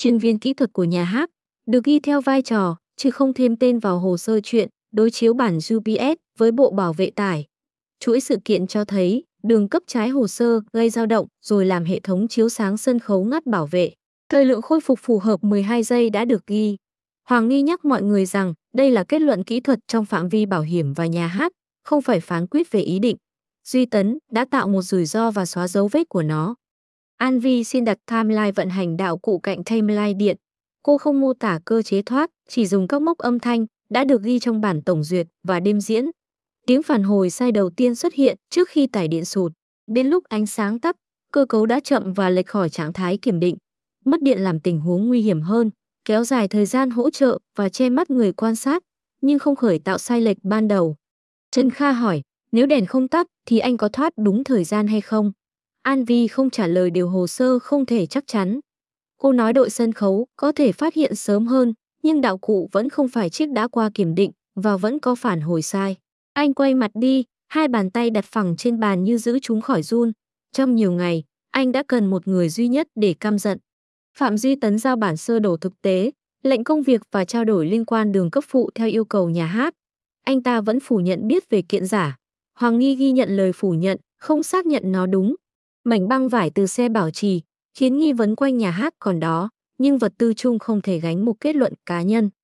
chuyên viên kỹ thuật của nhà hát, được ghi theo vai trò, chứ không thêm tên vào hồ sơ chuyện, đối chiếu bản UPS với Bộ Bảo vệ tải. Chuỗi sự kiện cho thấy, đường cấp trái hồ sơ gây dao động rồi làm hệ thống chiếu sáng sân khấu ngắt bảo vệ. Thời lượng khôi phục phù hợp 12 giây đã được ghi. Hoàng nghi nhắc mọi người rằng đây là kết luận kỹ thuật trong phạm vi bảo hiểm và nhà hát, không phải phán quyết về ý định. Duy Tấn đã tạo một rủi ro và xóa dấu vết của nó. An Vi xin đặt timeline vận hành đạo cụ cạnh timeline điện. Cô không mô tả cơ chế thoát, chỉ dùng các mốc âm thanh đã được ghi trong bản tổng duyệt và đêm diễn. Tiếng phản hồi sai đầu tiên xuất hiện trước khi tải điện sụt. Đến lúc ánh sáng tắt, cơ cấu đã chậm và lệch khỏi trạng thái kiểm định. Mất điện làm tình huống nguy hiểm hơn, kéo dài thời gian hỗ trợ và che mắt người quan sát, nhưng không khởi tạo sai lệch ban đầu. Trần Kha hỏi, nếu đèn không tắt thì anh có thoát đúng thời gian hay không? An Vi không trả lời điều hồ sơ không thể chắc chắn. Cô nói đội sân khấu có thể phát hiện sớm hơn, nhưng đạo cụ vẫn không phải chiếc đã qua kiểm định và vẫn có phản hồi sai. Anh quay mặt đi, hai bàn tay đặt phẳng trên bàn như giữ chúng khỏi run. Trong nhiều ngày, anh đã cần một người duy nhất để căm giận. Phạm Duy Tấn giao bản sơ đồ thực tế, lệnh công việc và trao đổi liên quan đường cấp phụ theo yêu cầu nhà hát. Anh ta vẫn phủ nhận biết về kiện giả. Hoàng Nghi ghi nhận lời phủ nhận, không xác nhận nó đúng. Mảnh băng vải từ xe bảo trì, khiến nghi vấn quanh nhà hát còn đó, nhưng vật tư chung không thể gánh một kết luận cá nhân.